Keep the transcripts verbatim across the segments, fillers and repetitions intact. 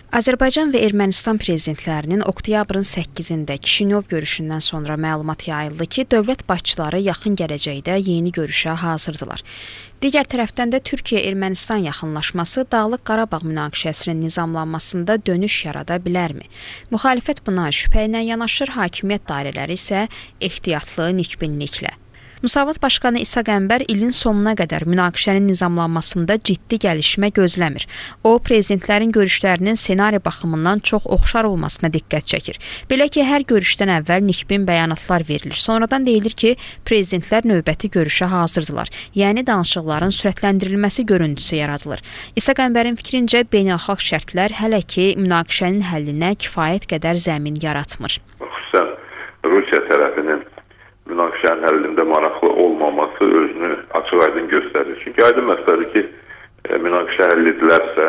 Azərbaycan və Ermənistan prezidentlərinin oktyabrın səkkizində Kişinyov görüşündən sonra məlumat yayıldı ki, dövlət başçıları yaxın gələcəkdə yeni görüşə hazırdılar. Digər tərəfdən də Türkiyə-Ermənistan yaxınlaşması Dağlıq Qarabağ münaqişəsinin nizamlanmasında dönüş yarada bilərmi? Müxalifət buna şübhə ilə yanaşır, hakimiyyət dairələri isə ehtiyatlı nikbinliklə. Müsavat Başqanı İsa Qəmbər ilin sonuna qədər münaqişənin nizamlanmasında ciddi gəlişmə gözləmir. O, prezidentlərin görüşlərinin senari baxımından çox oxşar olmasına diqqət çəkir. Belə ki, hər görüşdən əvvəl nikbin bəyanatlar verilir. Sonradan deyilir ki, prezidentlər növbəti görüşə hazırdılar. Yəni, danışıqların sürətləndirilməsi görüntüsü yaradılır. İsa Qəmbərin fikrincə, beynəlxalq şərtlər hələ ki, münaqişənin həllinə kifayət qədər zəmin yaratmır. Xüsusən Rusiya tərəfinin münaqişənin həllində maraqlı olmaması özünü açıq-aydın göstərir. Çünki aydın məsələdir ki, e, münaqişə həll edilərsə,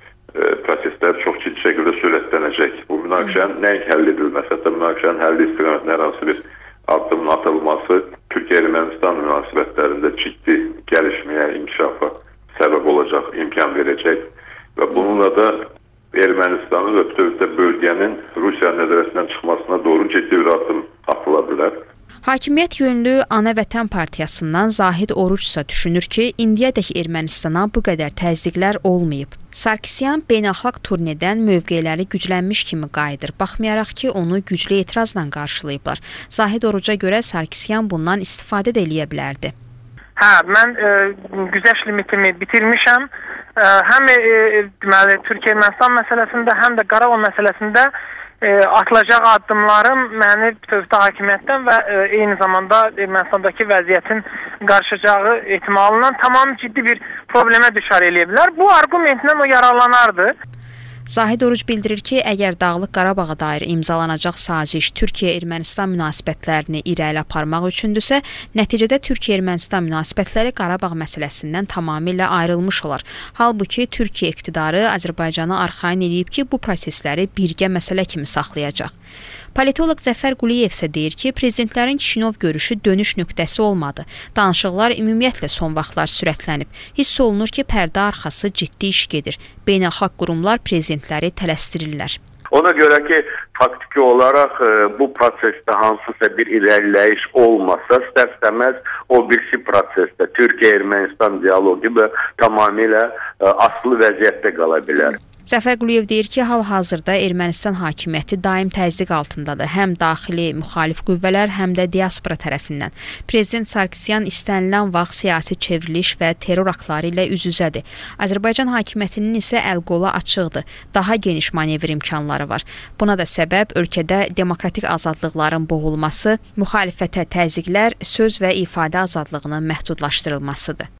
e, proseslər çox ciddi şəkildə sürətlənəcək. Bu münaqişənin nəinki həll edilməsə, hətta münaqişənin həlli istiqamətində hər hansı bir addımın atılması Türkiyə-Ermənistan münasibətlərində ciddi gəlişməyə, inkişafa səbəb olacaq, imkan verəcək və bununla da Ermənistanın və bütövlükdə bölgənin Rusiya nəzarətindən çıxmasına doğru ciddi bir addım atıla bilər. Hakimiyyət yönlü Ana Vətən Partiyasından Zahid Oruç isə düşünür ki, indiyədək Ermənistana bu qədər təzyiqlər olmayıb. Sarkisyan beynəlxalq turnedən mövqeləri güclənmiş kimi qayıdır, baxmayaraq ki, onu güclü etirazla qarşılayıblar. Zahid Oruca görə Sarkisyan bundan istifadə də eləyə bilərdi. Hə, mən e, güzəşt limitimi bitirmişəm. E, həm e, deməli Türkiyə-Ermənistan məsələsində, həm də Qarabağ məsələsində E, atılacaq addımlarım məni bütövlükdə hakimiyyətdən və e, eyni zamanda Ermənistandakı vəziyyətin qarşılacağı ehtimalından tamam ciddi bir problemə düşər eləyə bilər. Bu argumentlə o yararlanardı. Zahid Oruc bildirir ki, əgər Dağlıq Qarabağa dair imzalanacaq saziş Türkiyə-Ermənistan münasibətlərini irəli aparmaq üçündürsə, nəticədə Türkiyə-Ermənistan münasibətləri Qarabağ məsələsindən tamamilə ayrılmış olar. Halbuki Türkiyə iqtidarı Azərbaycanı arxayın edib ki, bu prosesləri birgə məsələ kimi saxlayacaq. Politoloq Zəfər Quliyev isə deyir ki, prezidentlərin Kişinyov görüşü dönüş nöqtəsi olmadı. Danışıqlar ümumiyyətlə son vaxtlar sürətlənib. Hiss olunur ki, pərdə arxası ciddi iş gedir. Beynəlxalq qurumlar prezidentləri tələstirirlər. Ona görə ki, faktiki olaraq e, bu prosesdə hansısa bir irəliləyiş olmasa, istər-istəməz o birisi prosesdə Türkiyə-Ermənistan dialoqu da tamamilə e, asılı vəziyyətdə qala bilər. Zəfər Quliyev deyir ki, hal-hazırda Ermənistan hakimiyyəti daim təzyiq altındadır. Həm daxili müxalif qüvvələr, həm də diaspora tərəfindən. Prezident Sarkisyan istənilən vaxt siyasi çevriliş və terror aktları ilə üz-üzədir. Azərbaycan hakimiyyətinin isə əl-qolu açıqdır. Daha geniş manevr imkanları var. Buna da səbəb ölkədə demokratik azadlıqların boğulması, müxalifətə təzyiqlər, söz və ifadə azadlığının məhdudlaşdırılmasıdır.